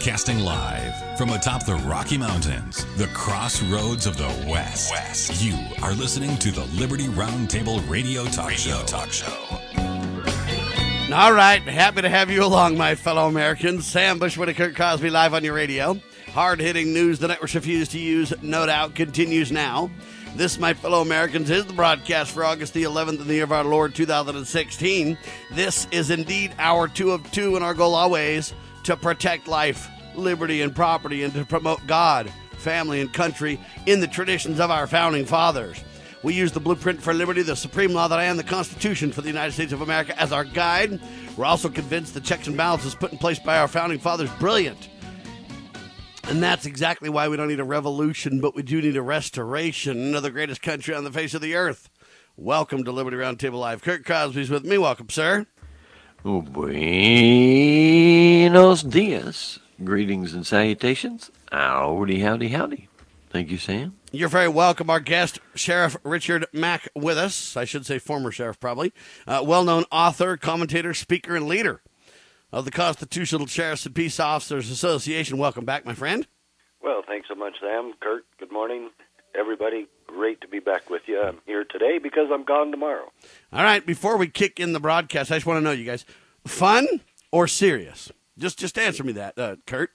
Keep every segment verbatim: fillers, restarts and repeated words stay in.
Broadcasting live from atop the Rocky Mountains, the crossroads of the West. West. You are listening to the Liberty Roundtable Radio Talk radio Show. Talk Show. All right, happy to have you along, my fellow Americans. Sam Bushwood and Kurt Cosby live on your radio. Hard-hitting news the networks refuse to use, no doubt, continues now. This, my fellow Americans, is the broadcast for August the eleventh in the year of our Lord, two thousand sixteen. This is indeed our two of two, and our goal always to protect life, liberty, and property, and to promote God, family, and country in the traditions of our founding fathers. We use the blueprint for liberty, the supreme law that I am, the Constitution for the United States of America, as our guide. We're also convinced the checks and balances put in place by our founding fathers brilliant. And that's exactly why we don't need a revolution, but we do need a restoration of the greatest country on the face of the earth. Welcome to Liberty Roundtable Live. Kurt Cosby's with me. Welcome, sir. Oh, buenos dias. Greetings and salutations. Howdy, howdy, howdy. Thank you, Sam. You're very welcome. Our guest, Sheriff Richard Mack, with us. I should say former sheriff, probably. Uh, well-known author, commentator, speaker, and leader of the Constitutional Sheriffs and Peace Officers Association. Welcome back, my friend. Well, thanks so much, Sam. Kurt, good morning. Everybody, great to be back with you. I'm here today because I'm gone tomorrow. All right, before we kick in the broadcast, I just want to know, you guys, fun or serious? Just just answer me that, uh, Kurt.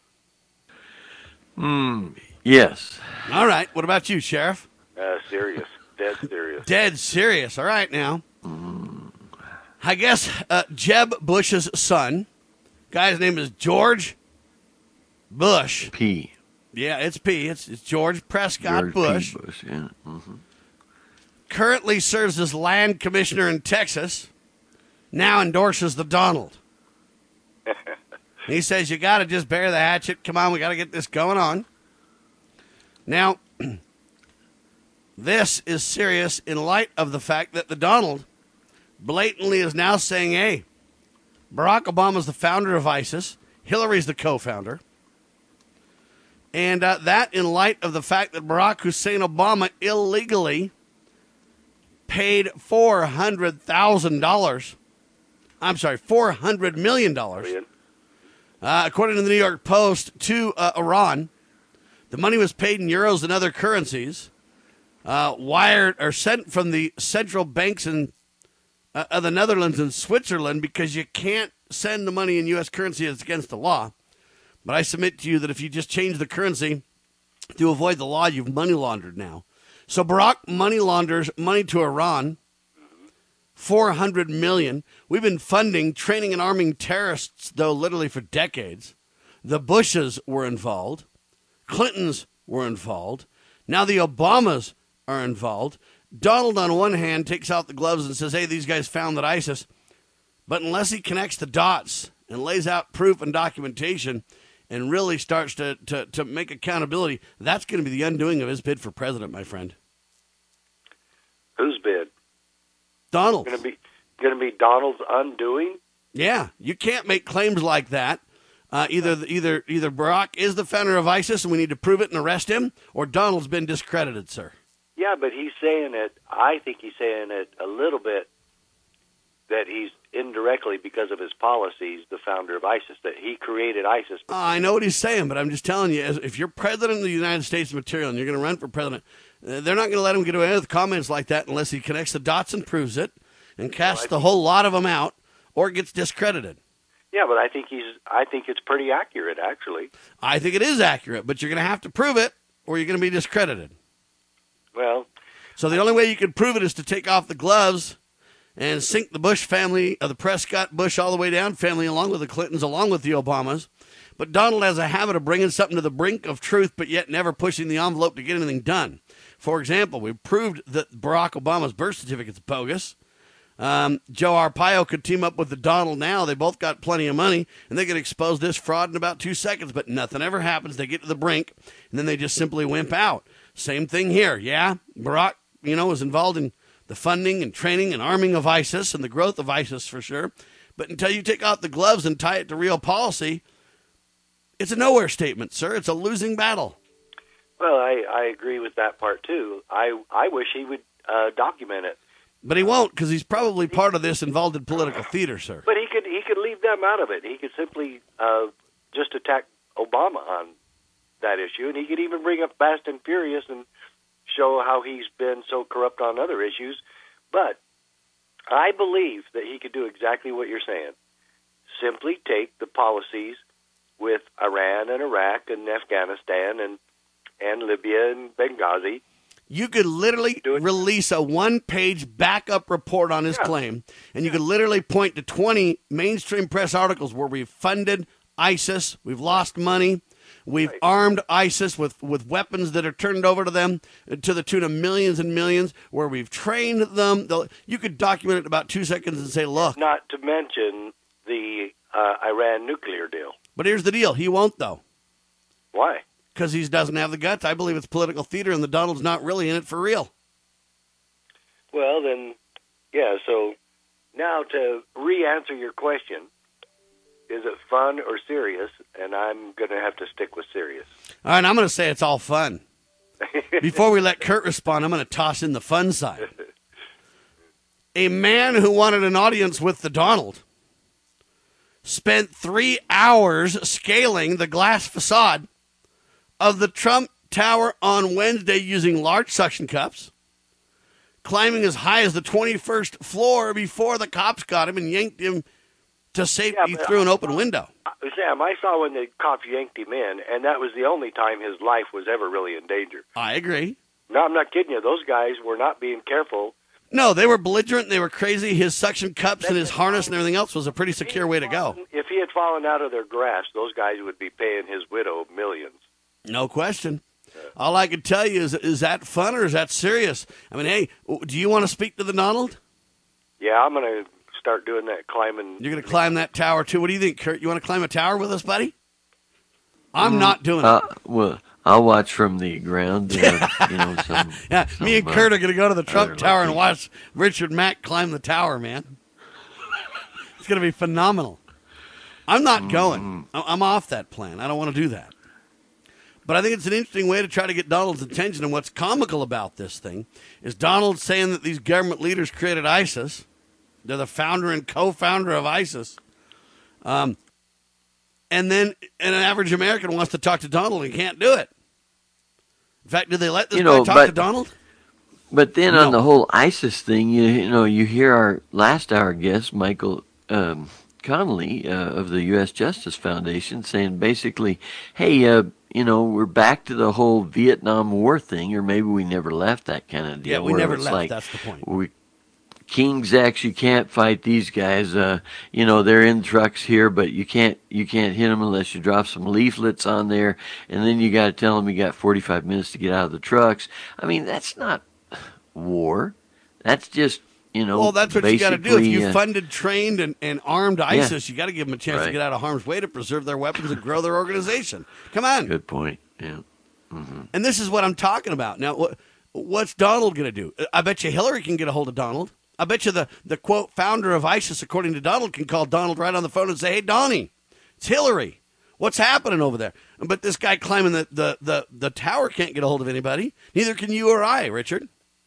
Hmm, yes. All right, what about you, Sheriff? Uh, serious. Dead serious. Dead serious. All right, now. I guess uh, Jeb Bush's son, guy's name is George Bush. P. Yeah, it's P. It's, it's George Prescott George Bush. P. Bush, yeah. Mm-hmm. Currently serves as land commissioner in Texas. Now endorses the Donald. He says, you got to just bury the hatchet. Come on, we got to get this going on. Now, this is serious in light of the fact that the Donald blatantly is now saying, hey, Barack Obama's the founder of ISIS. Hillary's the co-founder. And uh, that in light of the fact that Barack Hussein Obama illegally paid four hundred thousand dollars. I'm sorry, four hundred million dollars. Uh, according to the New York Post, to uh, Iran. The money was paid in euros and other currencies, uh, wired or sent from the central banks in uh, of the Netherlands and Switzerland, because you can't send the money in U S currency. It's against the law. But I submit to you that if you just change the currency to avoid the law, you've money laundered now. So Barack money launders money to Iran, four hundred million dollars. We've been funding, training, and arming terrorists, though, literally for decades. The Bushes were involved. Clintons were involved. Now the Obamas are involved. Donald, on one hand, takes out the gloves and says, hey, these guys founded ISIS. But unless he connects the dots and lays out proof and documentation and really starts to, to, to make accountability, that's going to be the undoing of his bid for president, my friend. Whose bid? Donald. Going to be going to be Donald's undoing? Yeah, you can't make claims like that. Uh, either either either Barack is the founder of ISIS and we need to prove it and arrest him, or Donald's been discredited, sir. Yeah, but he's saying it, I think he's saying it a little bit, that he's indirectly, because of his policies, the founder of ISIS, that he created ISIS. Uh, I know what he's saying, but I'm just telling you, if you're president of the United States material and you're going to run for president, uh, they're not going to let him get away with comments like that unless he connects the dots and proves it and casts the whole lot of them out, or gets discredited. Yeah, but I think he's. I think it's pretty accurate, actually. I think it is accurate, but you're going to have to prove it, or you're going to be discredited. Well, so the only way you can prove it is to take off the gloves and sink the Bush family, of the Prescott Bush all the way down family, along with the Clintons, along with the Obamas. But Donald has a habit of bringing something to the brink of truth, but yet never pushing the envelope to get anything done. For example, we proved that Barack Obama's birth certificate's bogus. Um, Joe Arpaio could team up with the Donald now. They both got plenty of money, and they could expose this fraud in about two seconds, but nothing ever happens. They get to the brink, and then they just simply wimp out. Same thing here. Yeah, Barack, you know, was involved in the funding and training and arming of ISIS and the growth of ISIS for sure. But until you take off the gloves and tie it to real policy, it's a nowhere statement, sir. It's a losing battle. Well, I, I agree with that part, too. I, I wish he would uh, document it. But he won't, because he's probably part of this involved in political theater, sir. But he could he could leave them out of it. He could simply uh, just attack Obama on that issue, and he could even bring up Fast and Furious and show how he's been so corrupt on other issues. But I believe that he could do exactly what you're saying. Simply take the policies with Iran and Iraq and Afghanistan and, and Libya and Benghazi. You could literally release a one-page backup report on his Yeah. claim, and you Yeah. could literally point to twenty mainstream press articles where we've funded ISIS, we've lost money, we've Right. armed ISIS with, with weapons that are turned over to them to the tune of millions and millions, where we've trained them. They'll- You could document it in about two seconds and say, look. Not to mention the uh, Iran nuclear deal. But here's the deal. He won't, though, Why? because he doesn't have the guts. I believe it's political theater, and the Donald's not really in it for real. Well, then, yeah, so now to re-answer your question, is it fun or serious? And I'm going to have to stick with serious. All right, I'm going to say it's all fun. Before we let Kurt respond, I'm going to toss in the fun side. A man who wanted an audience with the Donald spent three hours scaling the glass facade of the Trump Tower on Wednesday using large suction cups, climbing as high as the twenty-first floor before the cops got him and yanked him to safety Yeah, but- through an open window. Sam, I saw when the cops yanked him in, and that was the only time his life was ever really in danger. I agree. No, I'm not kidding you. Those guys were not being careful. No, they were belligerent. They were crazy. His suction cups and his harness and everything else was a pretty secure way to go. If he had fallen out of their grasp, those guys would be paying his widow millions. No question. All I can tell you is, is that fun or is that serious? I mean, hey, do you want to speak to the Donald? Yeah, I'm going to start doing that climbing. You're going to climb that tower, too. What do you think, Kurt? You want to climb a tower with us, buddy? I'm not doing Uh, it. well, I'll watch from the ground. Uh, you know, some, Yeah, some, me and uh, Kurt are going to go to the Trump other Tower and lucky- watch Richard Mack climb the tower, man. It's going to be phenomenal. I'm not going. I- I'm off that plan. I don't want to do that. But I think it's an interesting way to try to get Donald's attention. And what's comical about this thing is Donald saying that these government leaders created ISIS. They're the founder and co-founder of ISIS. Um, and then and an average American wants to talk to Donald and can't do it. In fact, did they let this You know, guy talk but- to Donald? But then No. on the whole ISIS thing, you, you know, you hear our last hour guest, Michael um, Connolly uh, of the U S Justice Foundation, saying basically, hey, uh, you know, we're back to the whole Vietnam War thing, or maybe we never left that kind of deal. Yeah, we where never it's left. like, That's the point. We, King's X, you can't fight these guys. Uh, you know, they're in trucks here, but you can't you can't hit them unless you drop some leaflets on there, and then you got to tell them you got forty-five minutes to get out of the trucks. I mean, that's not war. That's just, you know, Well, that's what you got to do. If you uh, funded, trained, and, and armed ISIS, you got to give them a chance to Right. get out of harm's way to preserve their weapons and grow their organization. Come on. Good point. Yeah. And this is what I'm talking about. Now, what, what's Donald going to do? I bet you Hillary can get a hold of Donald. I bet you the, the, quote, founder of ISIS, according to Donald, can call Donald right on the phone and say, hey, Donnie, it's Hillary. What's happening over there? But this guy climbing the, the, the, the tower can't get a hold of anybody. Neither can you or I, Richard.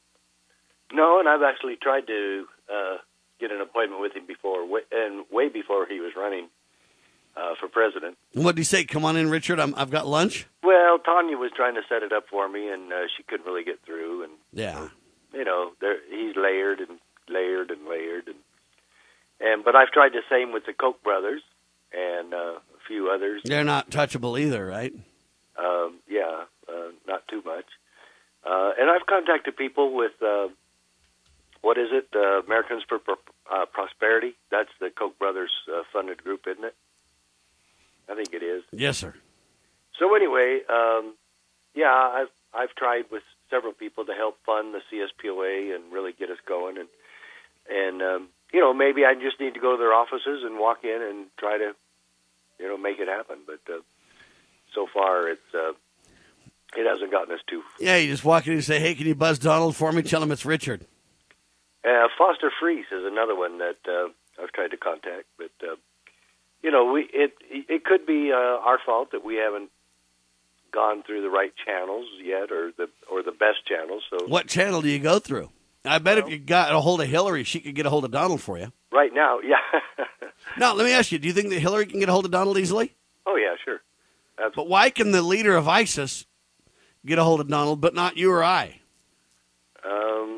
No, and I've actually tried to uh, get an appointment with him before, way, and way before he was running uh, for president. And what did he say? Come on in, Richard. I'm, I've got lunch. Well, Tanya was trying to set it up for me, and uh, she couldn't really get through. And Yeah. you know, there, he's layered and layered and layered, and and but I've tried the same with the Koch brothers and uh, a few others. They're not touchable either, right? Um, yeah, uh, not too much. Uh, and I've contacted people with. Uh, What is it? Uh, Americans for Pro- uh, Prosperity. That's the Koch brothers uh, funded group, isn't it? I think it is. Yes, sir. So anyway, um, yeah, I've I've tried with several people to help fund the C S P O A and really get us going, and and um, you know, maybe I just need to go to their offices and walk in and try to, you know, make it happen. But uh, so far, it's uh, it hasn't gotten us too. Yeah, you just walk in and say, hey, can you buzz Donald for me? Tell him it's Richard. Uh, Foster Freeze is another one that uh, I've tried to contact, but uh, you know, we it it could be uh, our fault that we haven't gone through the right channels yet, or the or the best channels. So What channel do you go through? I bet if you got a hold of Hillary, she could get a hold of Donald for you. right now, yeah. Now, let me ask you, do you think that Hillary can get a hold of Donald easily? Oh yeah, sure. That's, But why can the leader of ISIS get a hold of Donald, but not you or I? um,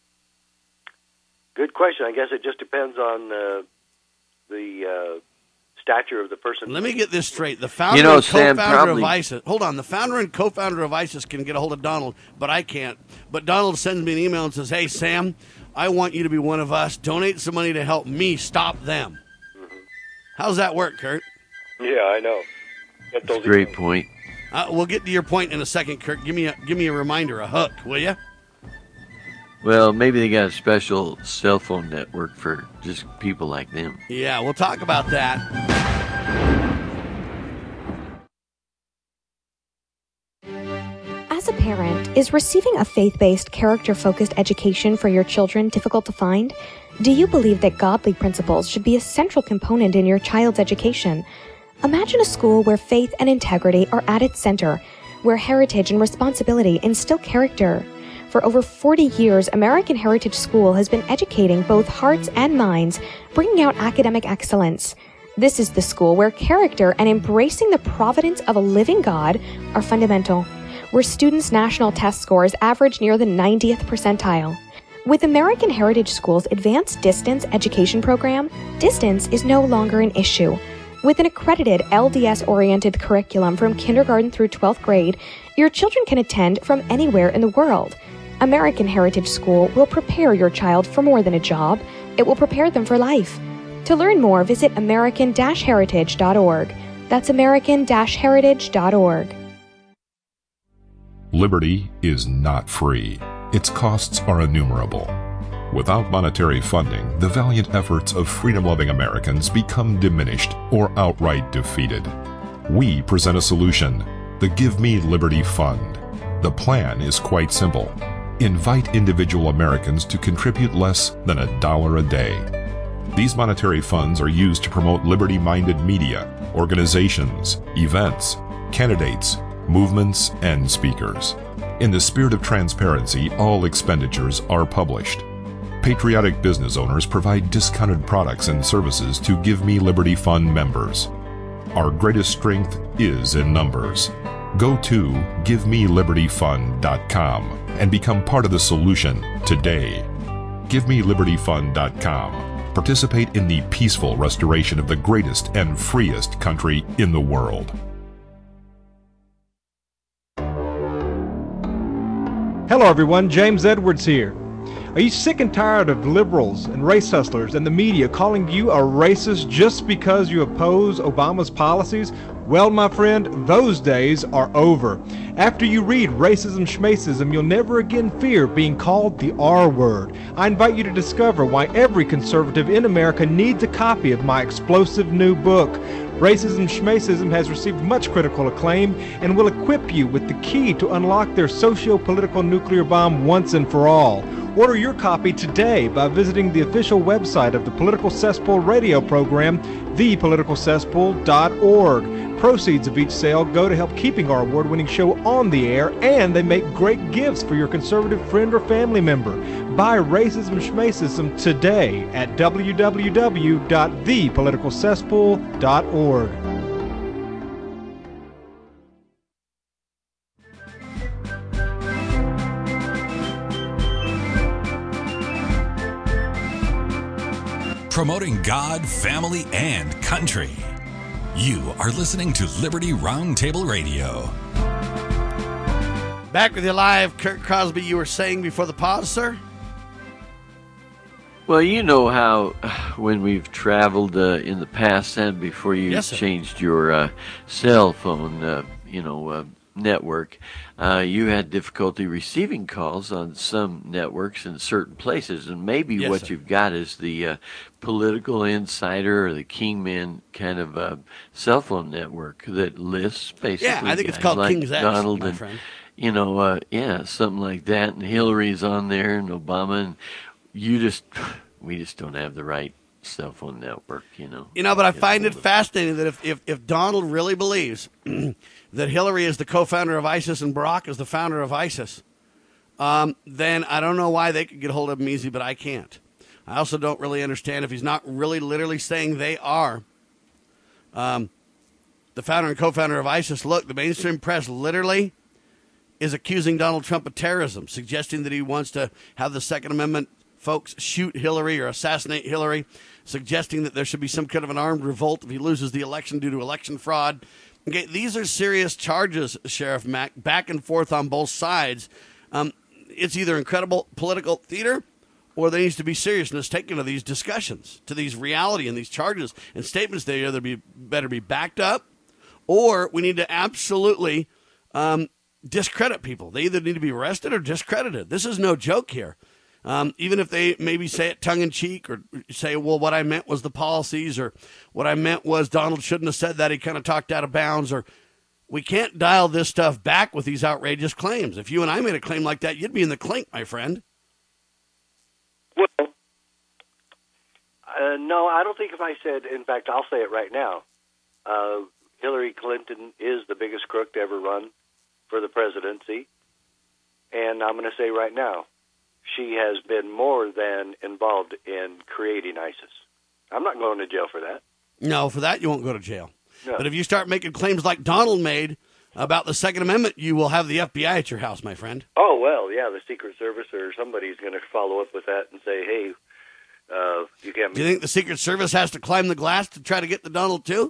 good question. I guess it just depends on uh, the uh, stature of the person. Let me get this straight. The founder You know, and Sam, co-founder probably- of ISIS. Hold on. The founder and co-founder of ISIS can get a hold of Donald, but I can't. But Donald sends me an email and says, "Hey, Sam, I want you to be one of us. Donate some money to help me stop them." Mm-hmm. How's that work, Kurt? Yeah, I know. Get those Great emails. point. Uh, we'll get to your point in a second, Kurt. Give me a give me a reminder, a hook, will you? Well, maybe they got a special cell phone network for just people like them. Yeah, we'll talk about that. As a parent, is receiving a faith-based, character-focused education for your children difficult to find? Do you believe that godly principles should be a central component in your child's education? Imagine a school where faith and integrity are at its center, where heritage and responsibility instill character. For over forty years, American Heritage School has been educating both hearts and minds, bringing out academic excellence. This is the school where character and embracing the providence of a living God are fundamental, where students' national test scores average near the ninetieth percentile. With American Heritage School's advanced distance education program, distance is no longer an issue. With an accredited L D S-oriented curriculum from kindergarten through twelfth grade, your children can attend from anywhere in the world. American Heritage School will prepare your child for more than a job. It will prepare them for life. To learn more, visit american heritage dot org. That's american heritage dot org. Liberty is not free. Its costs are innumerable. Without monetary funding, the valiant efforts of freedom-loving Americans become diminished or outright defeated. We present a solution, the Give Me Liberty Fund. The plan is quite simple. Invite individual Americans to contribute less than a dollar a day. These monetary funds are used to promote liberty-minded media, organizations, events, candidates, movements, and speakers. In the spirit of transparency, all expenditures are published. Patriotic business owners provide discounted products and services to Give Me Liberty Fund members. Our greatest strength is in numbers. Go to give me liberty fund dot com and become part of the solution today. give me liberty fund dot com. Participate in the peaceful restoration of the greatest and freest country in the world. Hello everyone, James Edwards here. Are you sick and tired of liberals and race hustlers and the media calling you a racist just because you oppose Obama's policies? Well, my friend, those days are over. After you read Racism Schmacism, you'll never again fear being called the R word. I invite you to discover why every conservative in America needs a copy of my explosive new book. Racism Schmacism has received much critical acclaim and will equip you with the key to unlock their socio-political nuclear bomb once and for all. Order your copy today by visiting the official website of the Political Cesspool radio program, the political cesspool dot org. Proceeds of each sale go to help keeping our award-winning show on the air, and they make great gifts for your conservative friend or family member. Buy Racism Schmacism today at w w w dot the political cesspool dot org. Promoting God, family, and country. You are listening to Liberty Roundtable Radio. Back with you live, Kurt Crosby. You were saying before the pause, sir? Well, you know how when we've traveled uh, in the past and before you Yes, sir. changed your uh, cell phone, uh, you know, uh, network, uh, you had difficulty receiving calls on some networks in certain places, and maybe Yes, what sir. you've got is the uh, political insider or the Kingman kind of uh, cell phone network that lists basically. Yeah, I think it's guys called like King's X, Donald my and, friend. you know, uh, yeah, something like that, and Hillary's on there, and Obama, and you just, we just don't have the right cell phone network, you know. You know, but I Get find it hold of- fascinating that if, if, if Donald really believes that Hillary is the co-founder of ISIS and Barack is the founder of ISIS, um, then I don't know why they could get hold of him easy, but I can't. I also don't really understand if he's not really literally saying they are. Um, the founder and co-founder of ISIS, look, the mainstream press literally is accusing Donald Trump of terrorism, suggesting that he wants to have the Second Amendment folks shoot Hillary or assassinate Hillary, suggesting that there should be some kind of an armed revolt if he loses the election due to election fraud. Okay, these are serious charges, Sheriff Mack, back and forth on both sides. Um, it's either incredible political theater or there needs to be seriousness taken to these discussions, to these reality and these charges and statements. They either be better be backed up or we need to absolutely um, discredit people. They either need to be arrested or discredited. This is no joke here. Um, even if they maybe say it tongue-in-cheek or say, well, what I meant was the policies or what I meant was Donald shouldn't have said that. He kind of talked out of bounds. Or we can't dial this stuff back with these outrageous claims. If you and I made a claim like that, you'd be in the clink, my friend. Well, uh, no, I don't think if I said, in fact, I'll say it right now, uh, Hillary Clinton is the biggest crook to ever run for the presidency. And I'm going to say right now, she has been more than involved in creating ISIS. I'm not going to jail for that. No, for that you won't go to jail. No. But if you start making claims like Donald made about the Second Amendment, you will have the F B I at your house, my friend. Oh, well, yeah, the Secret Service or somebody's going to follow up with that and say, hey, uh, you can't... Do you think the Secret Service has to climb the glass to try to get the Donald too?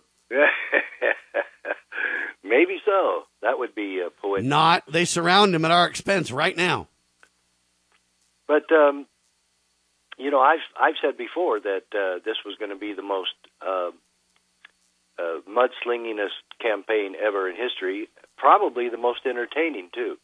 Maybe so. That would be a poetic. Not. They surround him at our expense right now. But, um, you know, I've, I've said before that uh, this was going to be the most uh, uh, mudslingingest campaign ever in history, probably the most entertaining, too.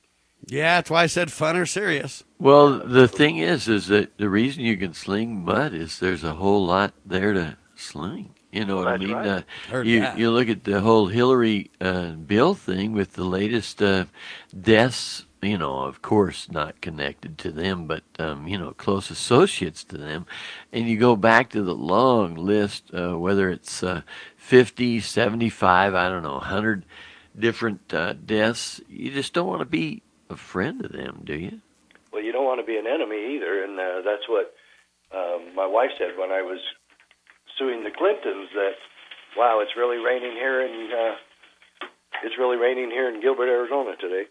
Yeah, that's why I said fun or serious. Well, the thing is, is that the reason you can sling mud is there's a whole lot there to sling. You know what That's I mean? right. Uh, Heard you that. you look at the whole Hillary uh, Bill thing with the latest uh, deaths. You know, of course, not connected to them, but um, you know, close associates to them. And you go back to the long list, uh, whether it's uh, fifty, seventy-five, I don't know, one hundred different uh, deaths. You just don't want to be a friend of them, do you? Well, you don't want to be an enemy either, and uh, that's what um, my wife said when I was suing the Clintons, that, wow, it's really raining here in, uh, it's really raining here in Gilbert, Arizona today.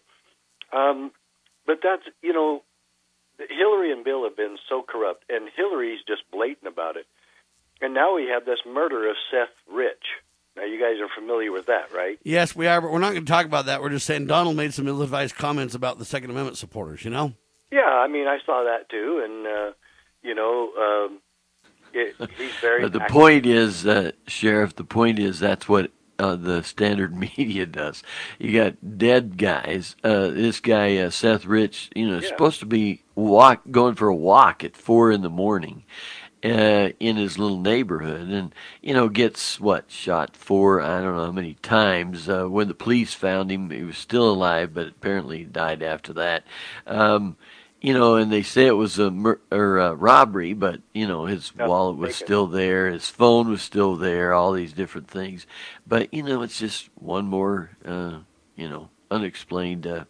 Um, but that's, you know, Hillary and Bill have been so corrupt, and Hillary's just blatant about it. And now we have this murder of Seth Rich. Now, you guys are familiar with that, right? Yes, we are, but we're not going to talk about that. We're just saying Donald made some ill-advised comments about the Second Amendment supporters, you know? Yeah, I mean, I saw that too, and, uh, you know, um, it, he's very... But the active. point is, uh, Sheriff, the point is that's what uh, the standard media does. You got dead guys. Uh, this guy, uh, Seth Rich, you know, is Yeah. supposed to be walk going for a walk at four in the morning uh, in his little neighborhood, and, you know, gets, what, shot four, I don't know how many times. Uh, when the police found him, he was still alive, but apparently he died after that. Um You know, and they say it was a mur- or a robbery, but, you know, his Nothing wallet was taken. still there, his phone was still there, all these different things. But, you know, it's just one more, uh, you know, unexplained uh,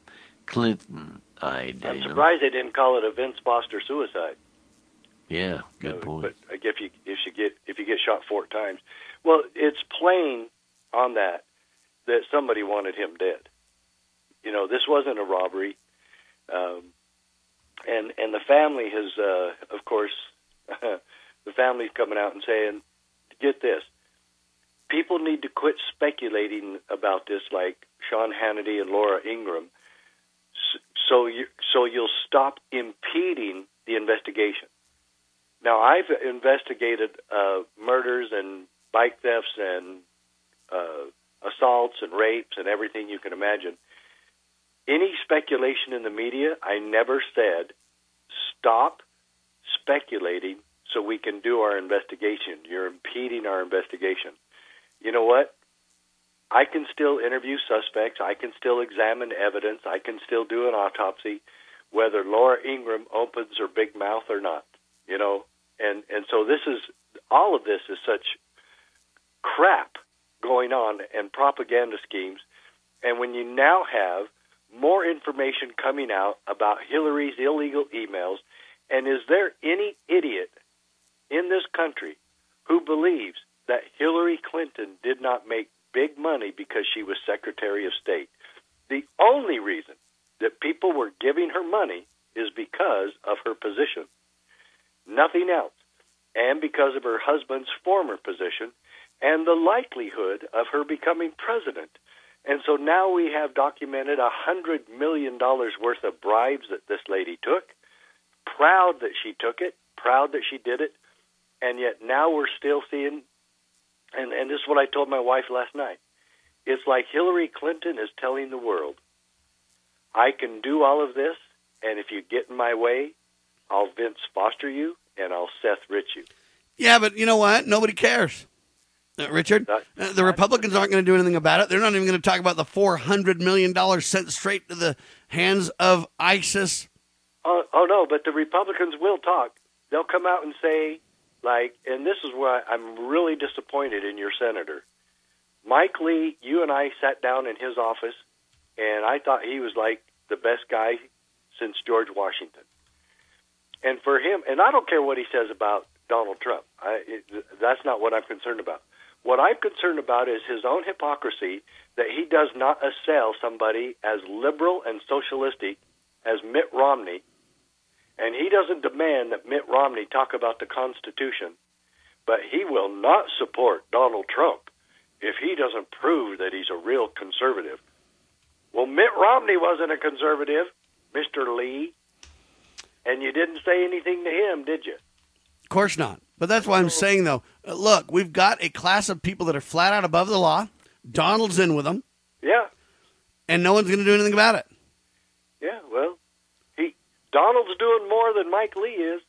Clinton-eyed. I'm you know? surprised they didn't call it a Vince Foster suicide. Yeah, good Uh, point. But like, if you if you get if you get shot four times, well, it's plain on that that somebody wanted him dead. You know, this wasn't a robbery. Um, And and the family has, uh, of course, the family's coming out and saying, get this, people need to quit speculating about this like Sean Hannity and Laura Ingraham, so you so you'll stop impeding the investigation. Now, I've investigated uh, murders and bike thefts and uh, assaults and rapes and everything you can imagine. Any speculation in the media, I never said, stop speculating so we can do our investigation. You're impeding our investigation. You know what? I can still interview suspects. I can still examine evidence. I can still do an autopsy, whether Laura Ingraham opens her big mouth or not, you know? And, and so this is, all of this is such crap going on and propaganda schemes. And when you now have more information coming out about Hillary's illegal emails, and is there any idiot in this country who believes that Hillary Clinton did not make big money because she was Secretary of State. The only reason that people were giving her money is because of her position. Nothing else. And because of her husband's former position and the likelihood of her becoming president. And so now we have documented one hundred million dollars worth of bribes that this lady took. Proud that she took it, proud that she did it, and yet now we're still seeing, and, and this is what I told my wife last night, it's like Hillary Clinton is telling the world, I can do all of this, and if you get in my way, I'll Vince Foster you, and I'll Seth Rich you. Yeah, but you know what? Nobody cares. Uh, Richard, uh, the Republicans aren't going to do anything about it. They're not even going to talk about the four hundred million dollars sent straight to the hands of ISIS. Oh, oh, no, but the Republicans will talk. They'll come out and say, like, and this is where I'm really disappointed in your senator. Mike Lee, you and I sat down in his office, and I thought he was like the best guy since George Washington. And for him, and I don't care what he says about Donald Trump. I, it, that's not what I'm concerned about. What I'm concerned about is his own hypocrisy that he does not assail somebody as liberal and socialistic as Mitt Romney, and he doesn't demand that Mitt Romney talk about the Constitution, but he will not support Donald Trump if he doesn't prove that he's a real conservative. Well, Mitt Romney wasn't a conservative, Mister Lee, and you didn't say anything to him, did you? Of course not. But that's why I'm saying, though, uh, look, we've got a class of people that are flat out above the law. Donald's in with them. Yeah. And no one's going to do anything about it. Yeah, well, he Donald's doing more than Mike Lee is.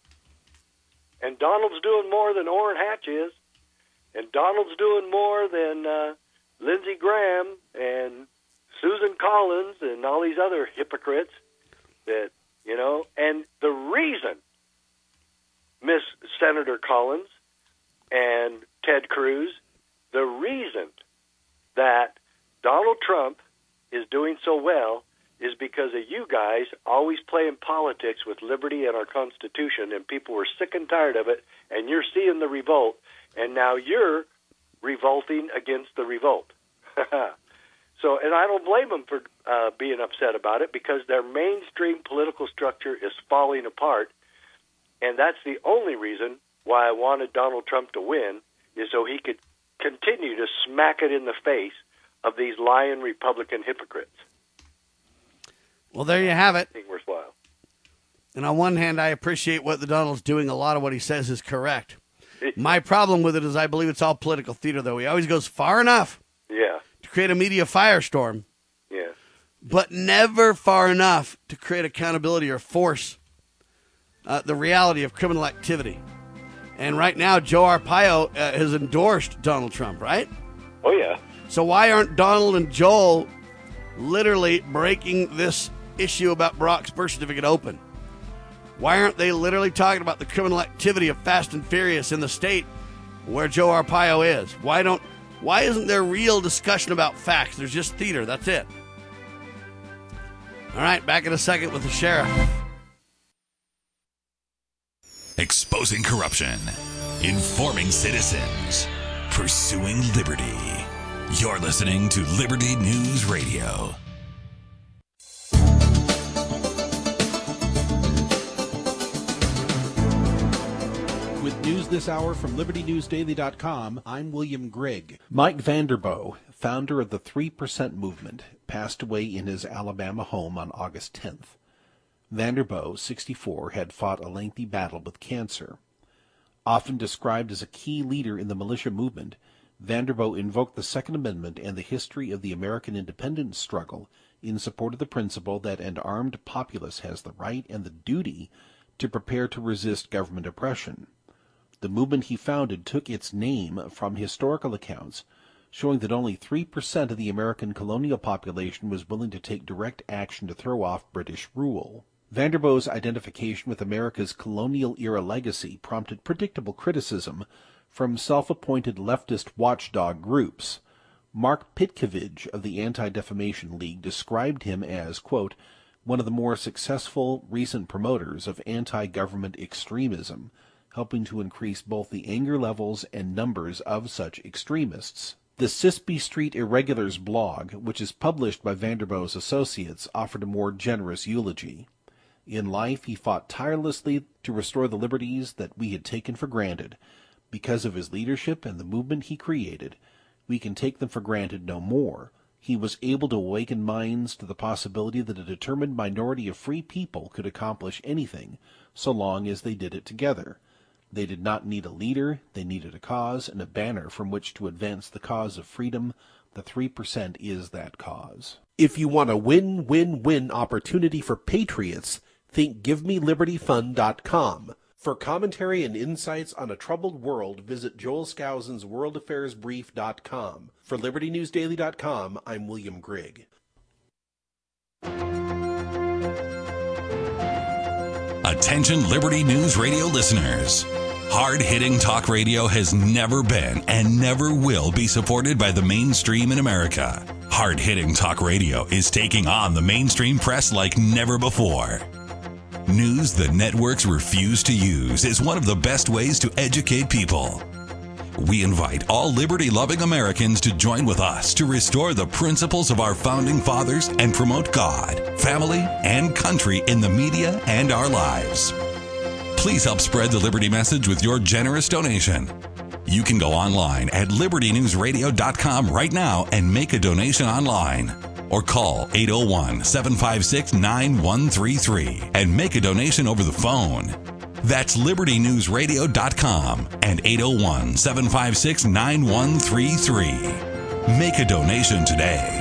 And Donald's doing more than Orrin Hatch is. And Donald's doing more than uh, Lindsey Graham and Susan Collins and all these other hypocrites that, you know, and the reason Miss Senator Collins and Ted Cruz, the reason that Donald Trump is doing so well is because of you guys always playing politics with liberty and our Constitution, and people were sick and tired of it, and you're seeing the revolt, and now you're revolting against the revolt. So, and I don't blame them for uh, being upset about it because their mainstream political structure is falling apart, and that's the only reason why I wanted Donald Trump to win, is so he could continue to smack it in the face of these lying Republican hypocrites. Well, there you have it. Being worthwhile. And on one hand, I appreciate what the Donald's doing. A lot of what he says is correct. My problem with it is I believe it's all political theater, though. He always goes far enough Yeah. to create a media firestorm, Yeah. but never far enough to create accountability or force uh, the reality of criminal activity. And right now, Joe Arpaio uh, has endorsed Donald Trump, right? Oh, yeah. So why aren't Donald and Joel literally breaking this issue about Barack's birth certificate open? Why aren't they literally talking about the criminal activity of Fast and Furious in the state where Joe Arpaio is? Why don't? Why isn't there real discussion about facts? There's just theater. That's it. All right, back in a second with the sheriff. Exposing corruption, informing citizens, pursuing liberty. You're listening to Liberty News Radio. With news this hour from Liberty News Daily dot com, I'm William Grigg. Mike Vanderboe, founder of the three percent Movement, passed away in his Alabama home on August tenth. Vanderboe, sixty-four, had fought a lengthy battle with cancer. Often described as a key leader in the militia movement, Vanderboe invoked the Second Amendment and the history of the American independence struggle in support of the principle that an armed populace has the right and the duty to prepare to resist government oppression. The movement he founded took its name from historical accounts showing that only three percent of the American colonial population was willing to take direct action to throw off British rule. Vanderboe's identification with America's colonial-era legacy prompted predictable criticism from self-appointed leftist watchdog groups. Mark Pitkovich of the Anti-Defamation League described him as, quote, one of the more successful recent promoters of anti-government extremism, helping to increase both the anger levels and numbers of such extremists, The Sisby Street Irregulars blog, which is published by Vanderboe's associates, offered a more generous eulogy. In life, he fought tirelessly to restore the liberties that we had taken for granted. Because of his leadership and the movement he created, we can take them for granted no more. He was able to awaken minds to the possibility that a determined minority of free people could accomplish anything, so long as they did it together. They did not need a leader, they needed a cause and a banner from which to advance the cause of freedom. The three percent is that cause. If you want a win-win-win opportunity for patriots, think give me liberty fund dot com. For commentary and insights on a troubled world, visit Joel Skousen's world affairs brief dot com. For liberty news daily dot com, I'm William Grigg. Attention Liberty News Radio listeners. Hard-hitting talk radio has never been and never will be supported by the mainstream in America. Hard-hitting talk radio is taking on the mainstream press like never before. News the networks refuse to use is one of the best ways to educate people. We invite all liberty-loving Americans to join with us to restore the principles of our founding fathers and promote God, family, and country in the media and our lives. Please help spread the Liberty message with your generous donation. You can go online at liberty news radio dot com right now and make a donation online. Or call eight oh one, seven five six, nine one three three and make a donation over the phone. That's liberty news radio dot com and eight oh one, seven five six, nine one three three. Make a donation today.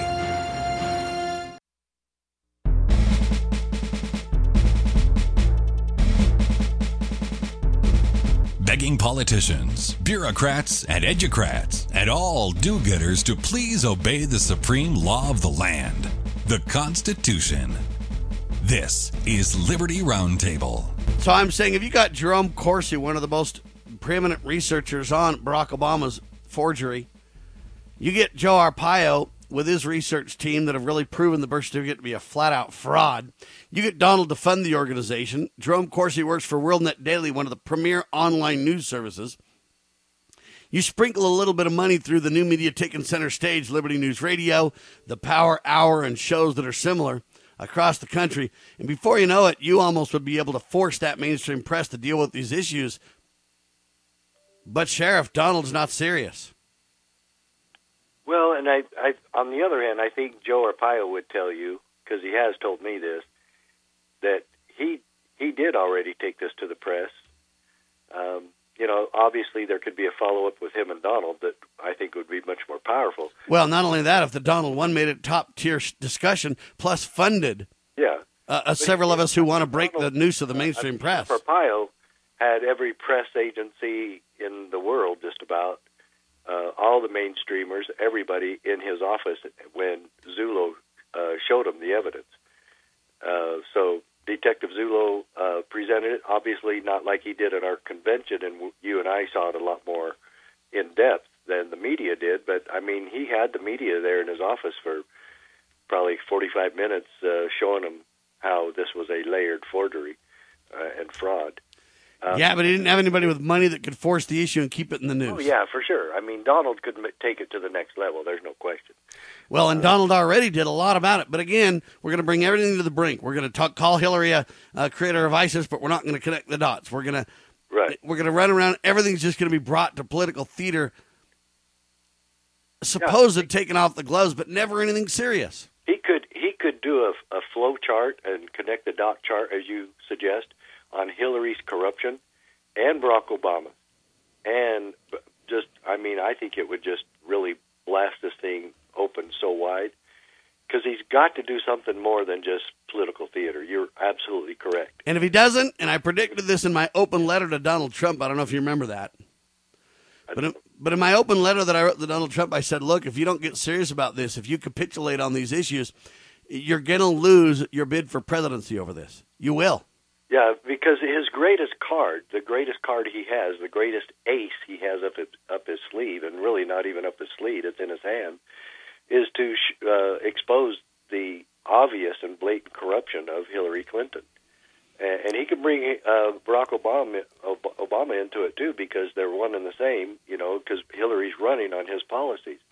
Begging politicians, bureaucrats, and educrats, and all do-gooders to please obey the supreme law of the land, the Constitution. This is Liberty Roundtable. So I'm saying if you got Jerome Corsi, one of the most preeminent researchers on Barack Obama's forgery, you get Joe Arpaio with his research team that have really proven the birth certificate to be a flat-out fraud. You get Donald to fund the organization. Jerome Corsi works for WorldNet Daily, one of the premier online news services. You sprinkle a little bit of money through the new media taking center stage, Liberty News Radio, the Power Hour, and shows that are similar across the country. And before you know it, you almost would be able to force that mainstream press to deal with these issues. But, Sheriff, Donald's not serious. Well, and I, I, on the other hand, I think Joe Arpaio would tell you, because he has told me this, that he he did already take this to the press. Um, you know, obviously there could be a follow-up with him and Donald that I think would be much more powerful. Well, not only that, if the Donald one made it top-tier discussion, plus funded yeah, uh, uh, several of us who want to break Donald, the noose of the mainstream uh, press. Arpaio had every press agency in the world just about, Uh, all the mainstreamers, everybody in his office when Zullo uh, showed him the evidence. Uh, so Detective Zullo uh, presented it, obviously not like he did at our convention, and you and I saw it a lot more in depth than the media did. But, I mean, he had the media there in his office for probably forty-five minutes uh, showing him how this was a layered forgery uh, and fraud. Um, yeah, but he didn't have anybody with money that could force the issue and keep it in the news. Oh, yeah, for sure. I mean, Donald could m- take it to the next level. There's no question. Well, and uh, Donald already did a lot about it. But again, we're going to bring everything to the brink. We're going to talk, call Hillary a, a creator of ISIS, but we're not going to connect the dots. We're going to right. We're going to run around. Everything's just going to be brought to political theater, supposed yeah. taking off the gloves, but never anything serious. He could he could do a, a flow chart and connect the dot chart, as you suggest, on Hillary's corruption and Barack Obama. And just, I mean, I think it would just really blast this thing open so wide, because he's got to do something more than just political theater. You're absolutely correct. And if he doesn't, and I predicted this in my open letter to Donald Trump, I don't know if you remember that, but in, but in my open letter that I wrote to Donald Trump, I said, look, if you don't get serious about this, if you capitulate on these issues, you're going to lose your bid for presidency over this. You will. Yeah, because his greatest card, the greatest card he has, the greatest ace he has up his, up his sleeve, and really not even up his sleeve, it's in his hand, is to uh, expose the obvious and blatant corruption of Hillary Clinton. And, and he can bring uh, Barack Obama, Obama into it, too, because they're one and the same, you know, because Hillary's running on his policies.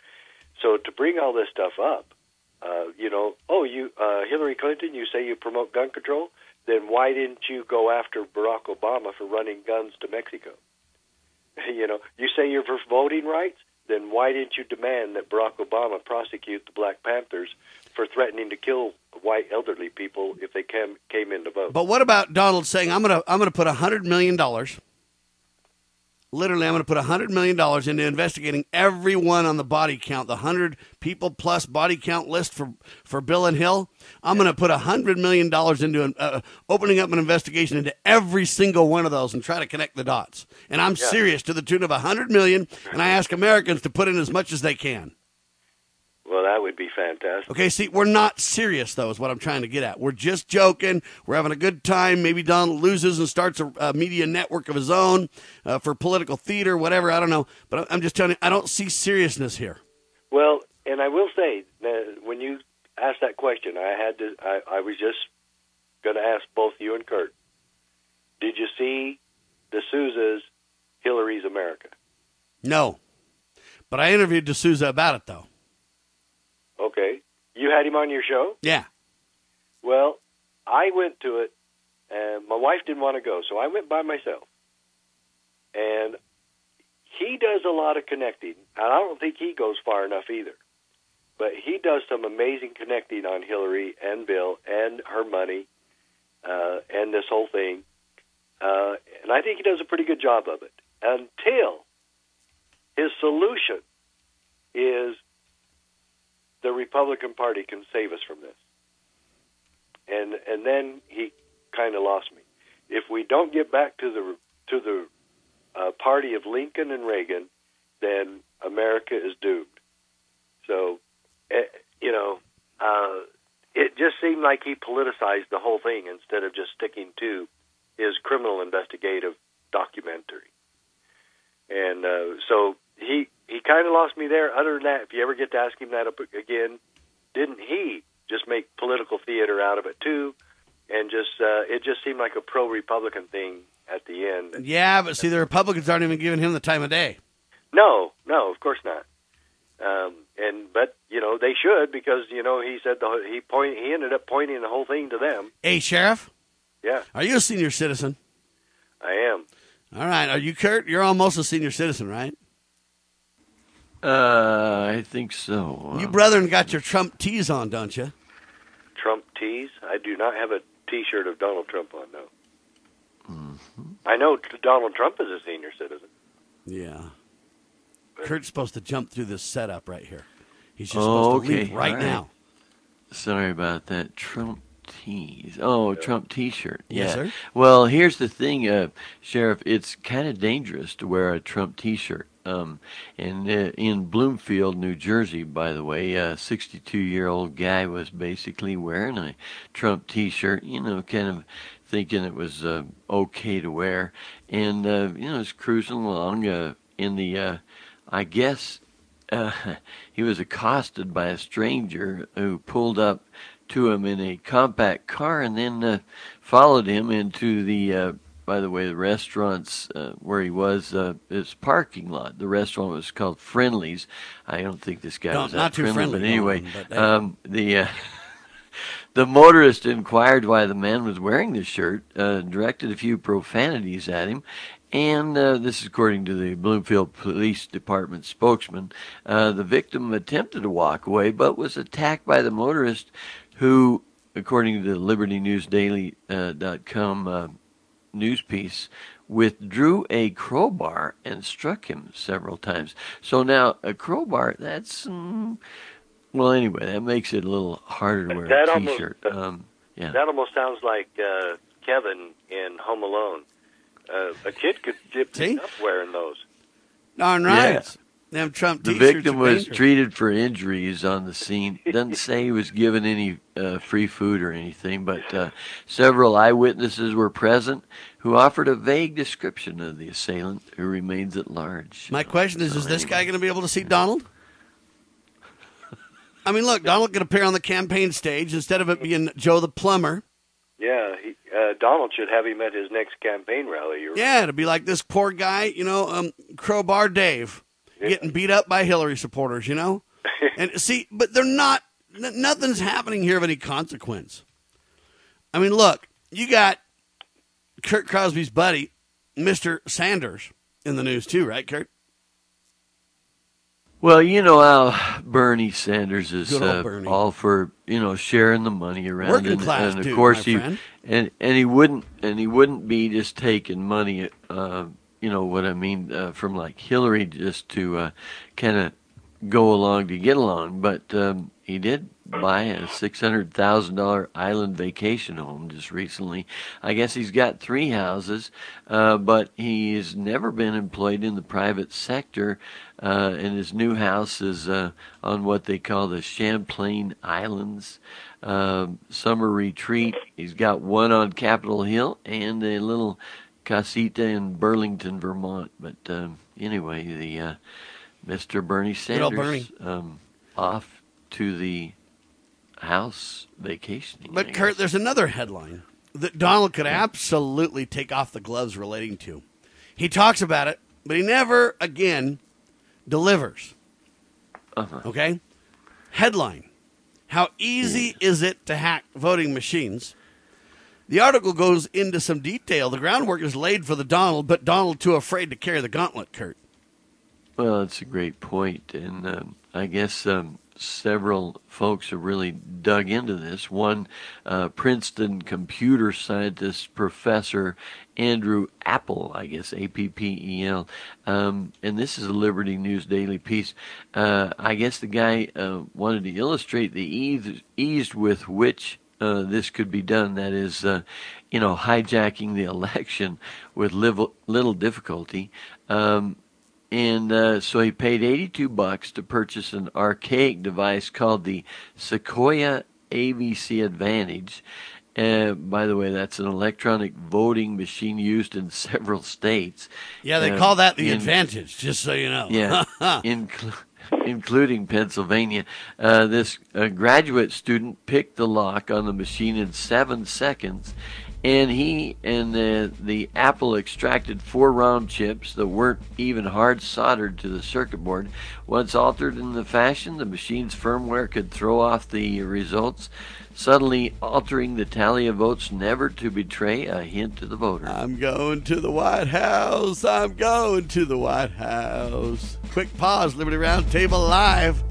So to bring all this stuff up, uh, you know, oh, you uh, Hillary Clinton, you say you promote gun control, then why didn't you go after Barack Obama for running guns to Mexico? You know, you say you're for voting rights, then why didn't you demand that Barack Obama prosecute the Black Panthers for threatening to kill white elderly people if they came came in to vote? But what about Donald saying, I'm gonna I'm gonna put a hundred million dollars. Literally, I'm going to put one hundred million dollars into investigating everyone on the body count, the one hundred people plus body count list for, for Bill and Hill. I'm going to put one hundred million dollars into an, uh, opening up an investigation into every single one of those and try to connect the dots. And I'm yeah. serious, to the tune of one hundred million dollars, and I ask Americans to put in as much as they can. Well, that would be fantastic. Okay, see, we're not serious, though, is what I'm trying to get at. We're just joking. We're having a good time. Maybe Donald loses and starts a, a media network of his own uh, for political theater, whatever. I don't know. But I'm just telling you, I don't see seriousness here. Well, and I will say, uh, when you asked that question, I had to. I, I was just going to ask both you and Kurt. Did you see D'Souza's Hillary's America? No. But I interviewed D'Souza about it, though. Okay. You had him on your show? Yeah. Well, I went to it, and my wife didn't want to go, so I went by myself. And he does a lot of connecting, and I don't think he goes far enough either. But he does some amazing connecting on Hillary and Bill and her money uh, and this whole thing. Uh, and I think he does a pretty good job of it until his solution is the Republican Party can save us from this. And and then he kind of lost me. If we don't get back to the to the uh, party of Lincoln and Reagan, then America is doomed. So, uh, you know, uh, it just seemed like he politicized the whole thing instead of just sticking to his criminal investigative documentary. And uh, so he he kind of lost me there. Other than that, if you ever get to ask him that again, didn't he just make political theater out of it too? And just uh, it just seemed like a pro-Republican thing at the end. Yeah, but see, the Republicans aren't even giving him the time of day. No, no, of course not. Um, and but you know they should, because you know he said the he point he ended up pointing the whole thing to them. Hey, Sheriff. Yeah. Are you a senior citizen? I am. All right. Are you, Kurt? You're almost a senior citizen, right? Uh, I think so. You brethren got your Trump tees on, don't you? Trump tees? I do not have a T-shirt of Donald Trump on, no. Mm-hmm. I know Donald Trump is a senior citizen. Yeah. But Kurt's supposed to jump through this setup right here. He's just oh, supposed to okay. leave right, right now. Sorry about that. Trump tees. Oh, yeah. Trump T-shirt. Yeah. Yes, sir. Well, here's the thing, uh, Sheriff. It's kind of dangerous to wear a Trump T-shirt. Um, and uh, in Bloomfield, New Jersey, by the way, a sixty-two-year-old guy was basically wearing a Trump T-shirt, you know, kind of thinking it was uh, okay to wear. And, uh, you know, was cruising along uh, in the, uh, I guess, uh, he was accosted by a stranger who pulled up to him in a compact car and then uh, followed him into the, uh, by the way, the restaurant's uh, where he was, uh, his parking lot. The restaurant was called Friendly's. I don't think this guy no, was not that too friendly, friendly, but anyway, no, but, um, the uh, the motorist inquired why the man was wearing this shirt, uh, directed a few profanities at him, and uh, this is according to the Bloomfield Police Department spokesman. Uh, the victim attempted to walk away, but was attacked by the motorist, who, according to the Liberty News Daily dot com uh, news piece, withdrew a crowbar and struck him several times. So now a crowbar, that's, um, well, anyway, that makes it a little harder to wear that a T-shirt. Almost, um, yeah. That almost sounds like uh, Kevin in Home Alone. Uh, a kid could get See? up wearing those. Darn right. Yeah. Them Trump The T-shirts victim are was dangerous. treated for injuries on the scene. Doesn't say he was given any uh, free food or anything, but uh, several eyewitnesses were present who offered a vague description of the assailant, who remains at large. My question is, So is this anyway. guy going to be able to see Donald? I mean, look, Donald could appear on the campaign stage instead of it being Joe the plumber. Yeah, he, uh, Donald should have him at his next campaign rally. You're Yeah, to be like this poor guy, you know, um, Crowbar Dave, Yeah. getting beat up by Hillary supporters, you know? And see, but they're not, n- nothing's happening here of any consequence. I mean, look, you got Kurt Crosby's buddy, Mister Sanders, in the news too, right, Kurt? Well, you know how Bernie Sanders is uh, Bernie. all for, you know, sharing the money around, Working and, class and of dude, course my he friend. and and he wouldn't and he wouldn't be just taking money, uh, you know what I mean, uh, from like Hillary just to uh, kind of go along to get along, but um, he did buy a six hundred thousand dollar island vacation home just recently. I guess he's got three houses, uh, but he's never been employed in the private sector. Uh, and his new house is uh, on what they call the Champlain Islands uh, summer retreat. He's got one on Capitol Hill and a little casita in Burlington, Vermont. But um, anyway, the uh, Mister Bernie Sanders Bernie. Um, off to the house vacationing. I But, guess. Kurt, there's another headline that Donald could absolutely take off the gloves relating to. He talks about it, but he never, again, delivers. Uh-huh. Okay? Headline: how easy is it to hack voting machines? The article goes into some detail. The groundwork is laid for the Donald, but Donald too afraid to carry the gauntlet, Kurt. Well, that's a great point, and um, I guess um, several folks have really dug into this. One, uh, Princeton computer scientist Professor Andrew Appel, I guess A P P E L, um, and this is a Liberty News Daily piece. Uh, I guess the guy uh, wanted to illustrate the ease, ease with which uh, this could be done. That is, uh, you know, hijacking the election with little, little difficulty. Um, And uh, so he paid eighty-two bucks to purchase an archaic device called the Sequoia A V C Advantage. Uh, by the way, that's an electronic voting machine used in several states. Yeah, they uh, call that the in, advantage, just so you know. Yeah, incl- including Pennsylvania. Uh, this uh, graduate student picked the lock on the machine in seven seconds. And he and the, the Apple extracted four round chips that weren't even hard soldered to the circuit board. Once altered in the fashion, the machine's firmware could throw off the results, suddenly altering the tally of votes, never to betray a hint to the voter. I'm going to the White House. I'm going to the White House. Quick pause. Liberty Roundtable Live.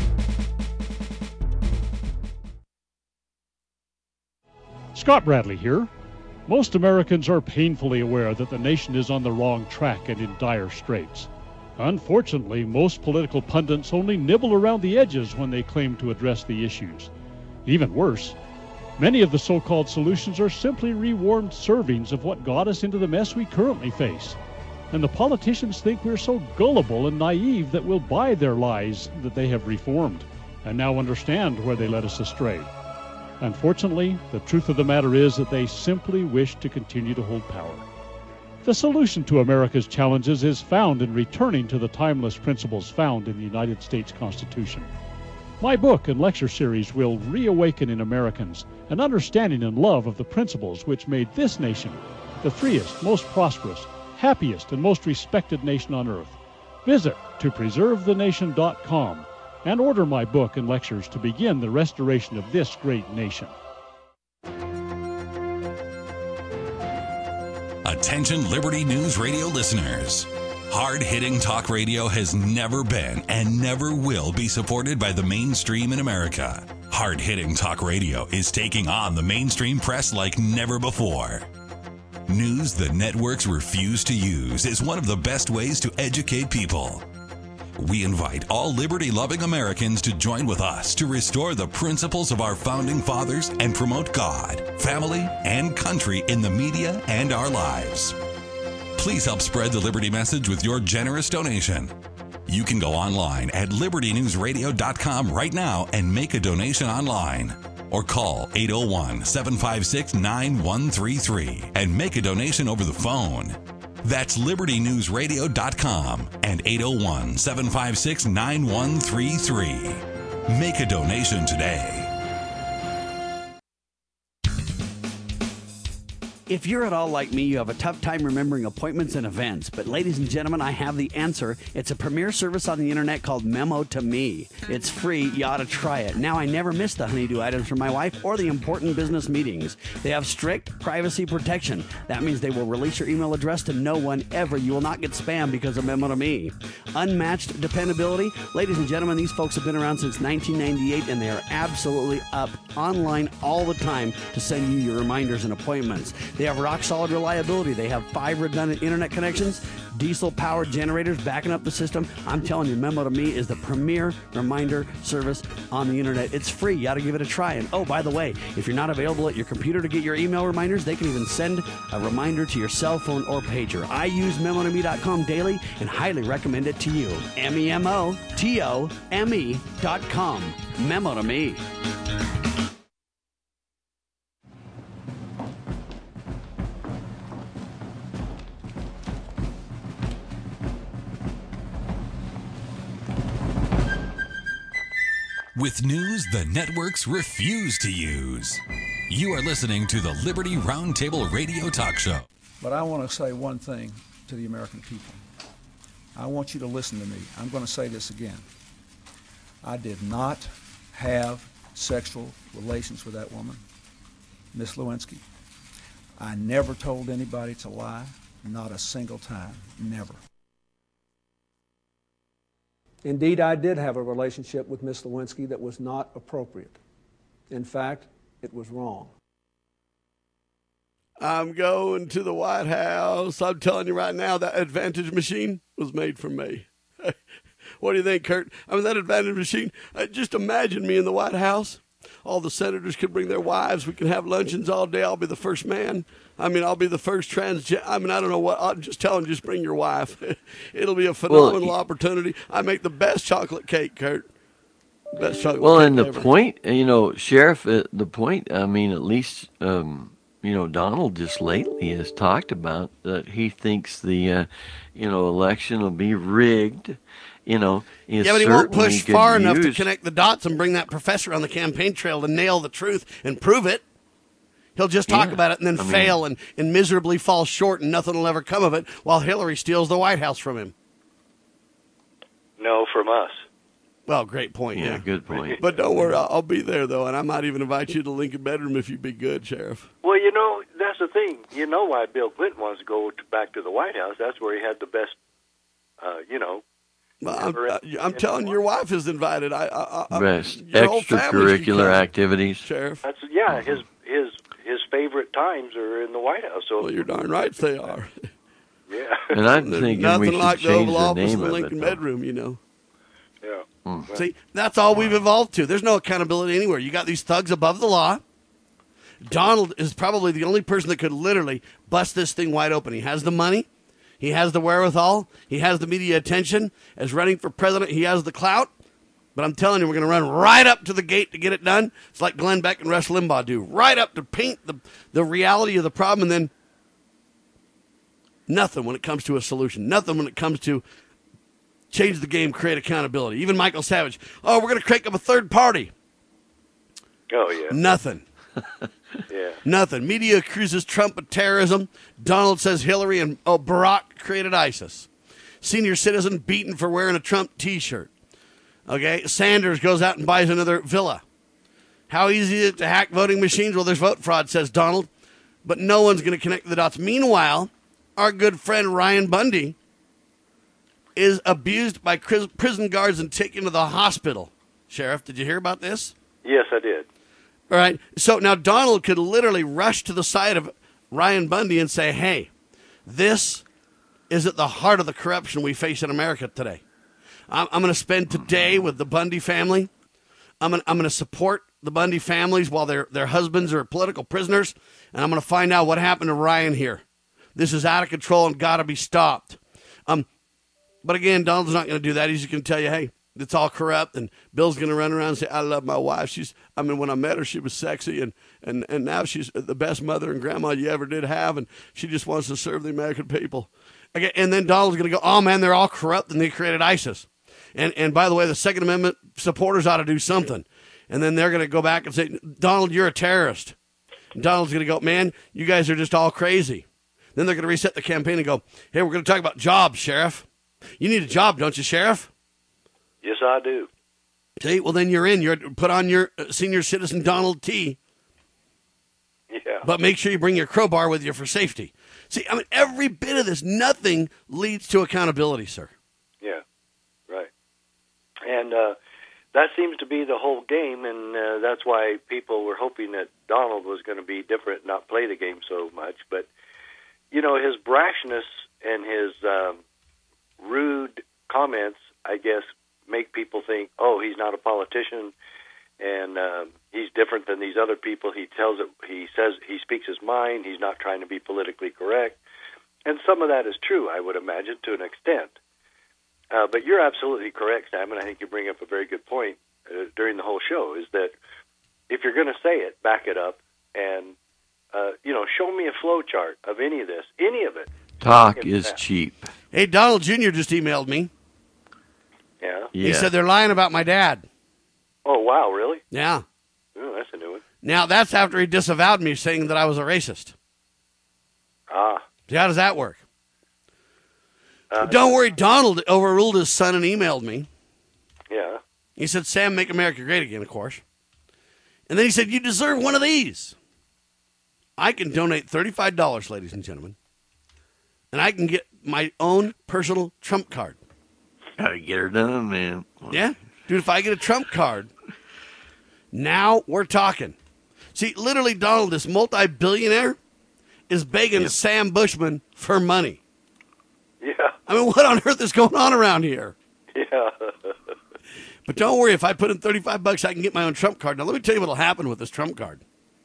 Scott Bradley here. Most Americans are painfully aware that the nation is on the wrong track and in dire straits. Unfortunately, most political pundits only nibble around the edges when they claim to address the issues. Even worse, many of the so-called solutions are simply rewarmed servings of what got us into the mess we currently face. And the politicians think we're so gullible and naive that we'll buy their lies that they have reformed, and now understand where they led us astray. Unfortunately, the truth of the matter is that they simply wish to continue to hold power. The solution to America's challenges is found in returning to the timeless principles found in the United States Constitution. My book and lecture series will reawaken in Americans an understanding and love of the principles which made this nation the freest, most prosperous, happiest, and most respected nation on earth. Visit to preserve the nation dot com and order my book and lectures to begin the restoration of this great nation. Attention Liberty News Radio listeners. Hard-hitting talk radio has never been and never will be supported by the mainstream in America. Hard-hitting talk radio is taking on the mainstream press like never before. News the networks refuse to use is one of the best ways to educate people. We invite all liberty-loving Americans to join with us to restore the principles of our founding fathers and promote God, family, and country in the media and our lives. Please help spread the Liberty message with your generous donation. You can go online at liberty news radio dot com right now and make a donation online. Or call eight oh one, seven five six, nine one three three and make a donation over the phone. That's liberty news radio dot com and eight oh one, seven five six, nine one three three. Make a donation today. If you're at all like me, you have a tough time remembering appointments and events. But ladies and gentlemen, I have the answer. It's a premier service on the internet called Memo to Me. It's free. You ought to try it. Now, I never miss the honeydew items from my wife or the important business meetings. They have strict privacy protection. That means they will release your email address to no one ever. You will not get spam because of Memo to Me. Unmatched dependability. Ladies and gentlemen, these folks have been around since nineteen ninety-eight, and they are absolutely up online all the time to send you your reminders and appointments. They have rock-solid reliability. They have five redundant internet connections, diesel-powered generators backing up the system. I'm telling you, Memo to Me is the premier reminder service on the internet. It's free. You ought to give it a try. And oh, by the way, if you're not available at your computer to get your email reminders, they can even send a reminder to your cell phone or pager. I use memo to me dot com daily and highly recommend it to you. M E M O T O M E dot com. Memo to Me. With news the networks refuse to use. You are listening to the Liberty Roundtable Radio Talk Show. But I want to say one thing to the American people. I want you to listen to me. I'm going to say this again. I did not have sexual relations with that woman, Miss Lewinsky. I never told anybody to lie, not a single time, never. Indeed, I did have a relationship with Miss Lewinsky that was not appropriate. In fact, it was wrong. I'm going to the White House. I'm telling you right now, that Advantage machine was made for me. What do you think, Kurt? I mean, that Advantage machine, uh, just imagine me in the White House. All the senators could bring their wives. We can have luncheons all day. I'll be the first man. I mean, I'll be the first trans. I mean, I don't know what. I'll just tell them, just bring your wife. It'll be a phenomenal well, opportunity. I make the best chocolate cake, Kurt. Best chocolate well, cake and the ever. point, you know, Sheriff, uh, the point, I mean, at least, um, you know, Donald just lately has talked about that he thinks the, uh, you know, election will be rigged. You know, yeah, but he won't push far enough use... to connect the dots and bring that professor on the campaign trail to nail the truth and prove it. He'll just talk yeah. about it and then I fail mean, and, and miserably fall short, and nothing will ever come of it while Hillary steals the White House from him. No, from us. Well, great point. Yeah, Yeah, good point. But don't worry, I'll, I'll be there, though, and I might even invite you to Lincoln bedroom if you'd be good, Sheriff. Well, you know, that's the thing. You know why Bill Clinton wants to go to, back to the White House. That's where he had the best, uh, you know, Well, I'm, uh, I'm telling you, your wife is invited. I, I, I Best your whole family should extracurricular come, activities. Sheriff. That's yeah. His his his favorite times are in the White House. So well, you're darn right they are. Yeah. And I'm thinking nothing we should like the change Oval the Office name and the of Lincoln it. bedroom, you know. Yeah. Mm. See, that's all we've evolved to. There's no accountability anywhere. You got these thugs above the law. Donald is probably the only person that could literally bust this thing wide open. He has the money. He has the wherewithal. He has the media attention. As running for president, he has the clout. But I'm telling you, we're going to run right up to the gate to get it done. It's like Glenn Beck and Rush Limbaugh do. Right up to paint the, the reality of the problem, and then nothing when it comes to a solution. Nothing when it comes to change the game, create accountability. Even Michael Savage, oh, we're going to crank up a third party. Oh, yeah. Nothing. Yeah. Nothing. Media accuses Trump of terrorism. Donald says Hillary and oh, Barack created ISIS. Senior citizen beaten for wearing a Trump T-shirt. Okay. Sanders goes out and buys another villa. How easy is it to hack voting machines? Well, there's vote fraud, says Donald. But no one's going to connect the dots. Meanwhile, our good friend Ryan Bundy is abused by prison guards and taken to the hospital. Sheriff, did you hear about this? Yes, I did. All right. So now Donald could literally rush to the side of Ryan Bundy and say, hey, this is at the heart of the corruption we face in America today. I'm, I'm going to spend today with the Bundy family. I'm going I'm to support the Bundy families while their, their husbands are political prisoners. And I'm going to find out what happened to Ryan here. This is out of control and got to be stopped. Um, But again, Donald's not going to do that. He's just going to tell you, hey, it's all corrupt, and Bill's going to run around and say, I love my wife. She's, I mean, when I met her, she was sexy, and, and, and now she's the best mother and grandma you ever did have, and she just wants to serve the American people. Okay, and then Donald's going to go, oh, man, they're all corrupt, and they created ISIS. And, and by the way, the Second Amendment supporters ought to do something. And then they're going to go back and say, Donald, you're a terrorist. Donald's going to go, man, you guys are just all crazy. Then they're going to reset the campaign and go, hey, we're going to talk about jobs, Sheriff. You need a job, don't you, Sheriff? Yes, I do. See, well, then you're in. You're put on your senior citizen Donald T. Yeah. But make sure you bring your crowbar with you for safety. See, I mean, every bit of this, nothing leads to accountability, sir. Yeah, right. And uh, that seems to be the whole game, and uh, that's why people were hoping that Donald was going to be different, not play the game so much. But, you know, his brashness and his um, rude comments, I guess, make people think, oh, he's not a politician, and uh, he's different than these other people. He tells it. He says he speaks his mind. He's not trying to be politically correct, and some of that is true, I would imagine, to an extent. Uh, but you're absolutely correct, Sam, and I think you bring up a very good point uh, during the whole show. Is that if you're going to say it, back it up, and uh, you know, show me a flow chart of any of this, any of it. Talk is cheap. Hey, Donald Junior just emailed me. Yeah. He said they're lying about my dad. Oh, wow, really? Yeah. Oh, that's a new one. Now, that's after he disavowed me, saying that I was a racist. Ah. See, how does that work? Uh, Don't worry, Donald overruled his son and emailed me. Yeah. He said, Sam, make America great again, of course. And then he said, you deserve one of these. I can donate thirty-five dollars, ladies and gentlemen, and I can get my own personal Trump card. Gotta get her done, man. Yeah? Dude, if I get a Trump card, now we're talking. See, literally, Donald, this multi-billionaire, is begging Yep. Sam Bushman for money. Yeah. I mean, what on earth is going on around here? Yeah. But don't worry, if I put in thirty-five bucks, I can get my own Trump card. Now, let me tell you what will happen with this Trump card.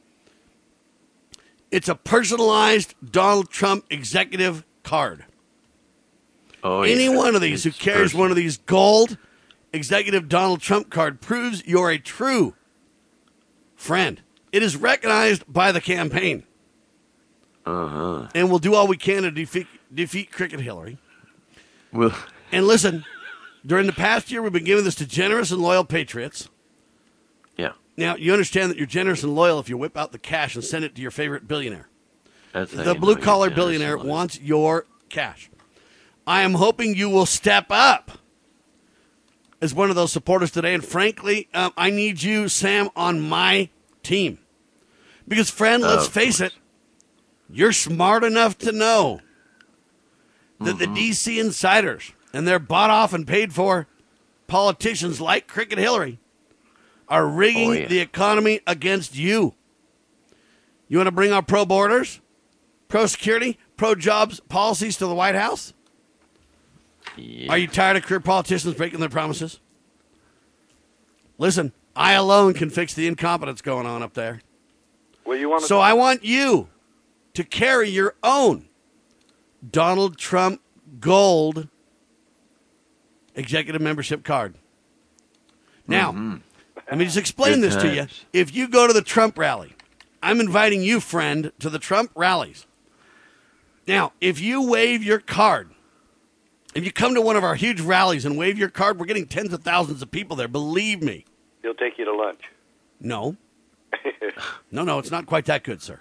It's a personalized Donald Trump executive card. Oh, Any yeah. one of these It's who carries personal. one of these gold executive Donald Trump card proves you're a true friend. It is recognized by the campaign. Uh-huh. And we'll do all we can to defeat, defeat Cricket Hillary. Well, And listen, during the past year, we've been giving this to generous and loyal patriots. yeah. Now, you understand that you're generous and loyal if you whip out the cash and send it to your favorite billionaire. That's how The you know blue-collar you're generous billionaire and loyal. wants your cash. I am hoping you will step up as one of those supporters today. And frankly, um, I need you, Sam, on my team. Because, friend, let's Of face course. it, you're smart enough to know that Mm-hmm. the D C insiders and their bought off and paid for politicians like Cricket Hillary are rigging Oh, yeah. the economy against you. You want to bring our pro-borders, pro-security, pro-jobs policies to the White House? Yeah. Are you tired of career politicians breaking their promises? Listen, I alone can fix the incompetence going on up there. Well, you want to So I want you to carry your own Donald Trump Gold executive membership card. Now, Mm-hmm. let me just explain Good this to you. times. If you go to the Trump rally, I'm inviting you, friend, to the Trump rallies. Now, if you wave your card, if you come to one of our huge rallies and wave your card, we're getting tens of thousands of people there. Believe me. He'll take you to lunch. No. No, no, it's not quite that good, sir.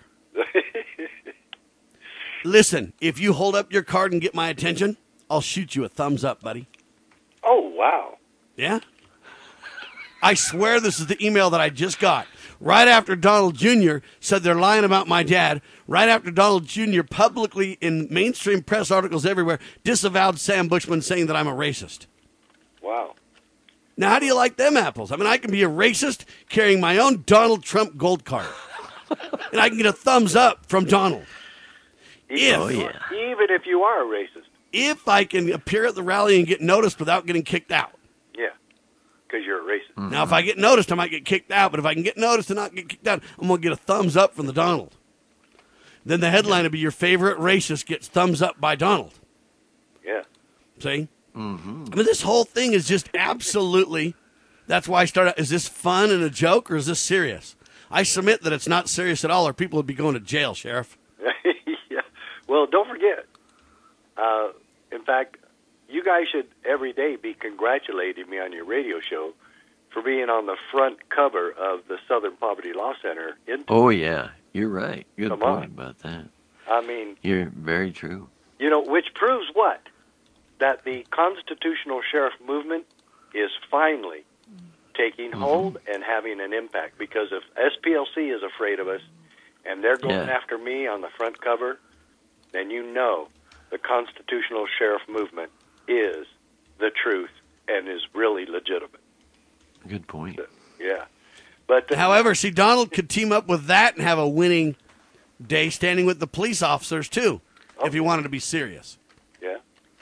Listen, if you hold up your card and get my attention, I'll shoot you a thumbs up, buddy. Oh, wow. Yeah? I swear this is the email that I just got. Right after Donald Junior said they're lying about my dad, right after Donald Junior publicly in mainstream press articles everywhere disavowed Sam Bushman saying that I'm a racist. Wow. Now, how do you like them apples? I mean, I can be a racist carrying my own Donald Trump gold card. And I can get a thumbs up from Donald. If, Oh, yeah. Even if you are a racist. if I can appear at the rally and get noticed without getting kicked out. Yeah. Because you're a racist. Mm. Now, if I get noticed, I might get kicked out. But if I can get noticed and not get kicked out, I'm going to get a thumbs up from the Donald. Then the headline will be, your favorite racist gets thumbs up by Donald. Yeah. See? Mm-hmm. I mean, this whole thing is just absolutely, that's why I started, is this fun and a joke or is this serious? I submit that it's not serious at all or people would be going to jail, Sheriff. Yeah. Well, don't forget. Uh, in fact, you guys should every day be congratulating me on your radio show for being on the front cover of the Southern Poverty Law Center. In- Oh, yeah. You're right. Good Come point on. about that. I mean, You're very true. you know, which proves what? That the constitutional sheriff movement is finally taking Mm-hmm. hold and having an impact. Because if S P L C is afraid of us and they're going Yeah. after me on the front cover, then you know the constitutional sheriff movement is the truth and is really legitimate. Good point. Yeah. But uh, However, see, Donald could team up with that and have a winning day standing with the police officers, too, if he wanted to be serious. yeah.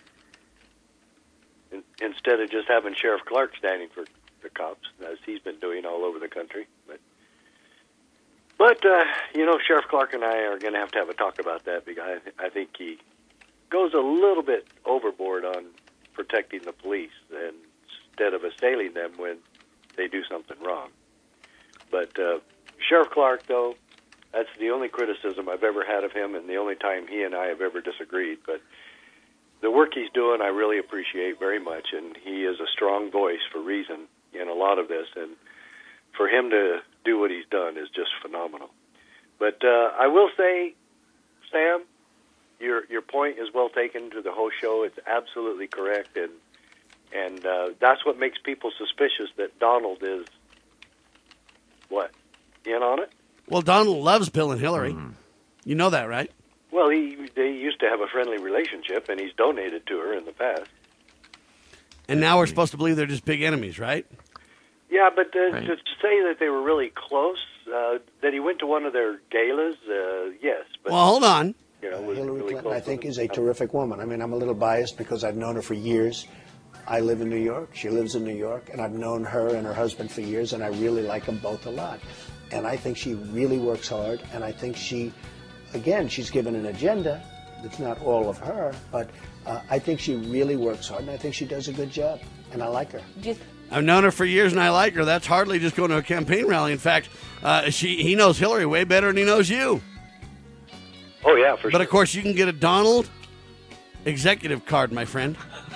In, instead of just having Sheriff Clark standing for the cops, as he's been doing all over the country. But, but uh, you know, Sheriff Clark and I are going to have to have a talk about that because I, I think he goes a little bit overboard on protecting the police and instead of assailing them when they do something wrong. But uh, Sheriff Clark, though, that's the only criticism I've ever had of him and the only time he and I have ever disagreed. But the work he's doing I really appreciate very much, and he is a strong voice for reason in a lot of this. And for him to do what he's done is just phenomenal. But uh, I will say, Sam, your your point is well taken to the whole show. It's absolutely correct, and and uh, that's what makes people suspicious that Donald is, what, in on it? Well, Donald loves Bill and Hillary. Mm. You know that, right? Well, he they used to have a friendly relationship, and he's donated to her in the past. And now we're supposed to believe they're just big enemies, right? Yeah, but uh, Right. to say that they were really close, uh, that he went to one of their galas, uh, yes. But, Well, hold on. you know, was Hillary really Clinton, close I think, with is him. a terrific woman. I mean, I'm a little biased because I've known her for years. I live in New York. She lives in New York. And I've known her and her husband for years, and I really like them both a lot. And I think she really works hard. And I think she, again, she's given an agenda that's not all of her, but uh, I think she really works hard, and I think she does a good job. And I like her. I've known her for years, and I like her. That's hardly just going to a campaign rally. In fact, uh, she he knows Hillary way better than he knows you. Oh, yeah, for But, sure. of course, you can get a Donald executive card, my friend.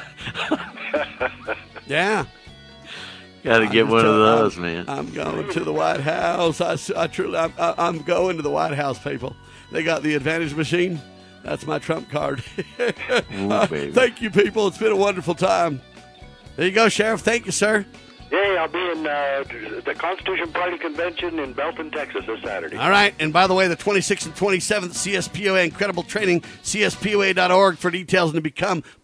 Yeah. Got to I'm get just one of telling- those, I'm, man. I'm going to the White House. I, I truly, I'm, I'm going to the White House, people. They got the Advantage machine. That's my Trump card. Ooh, Uh, baby. thank you, people. It's been a wonderful time. There you go, Sheriff. Thank you, sir. Yeah, I'll be in uh, the Constitution Party Convention in Belton, Texas this Saturday. All right. And by the way, the twenty-sixth and twenty-seventh C S P O A Incredible Training, C S P O A dot org for details and to become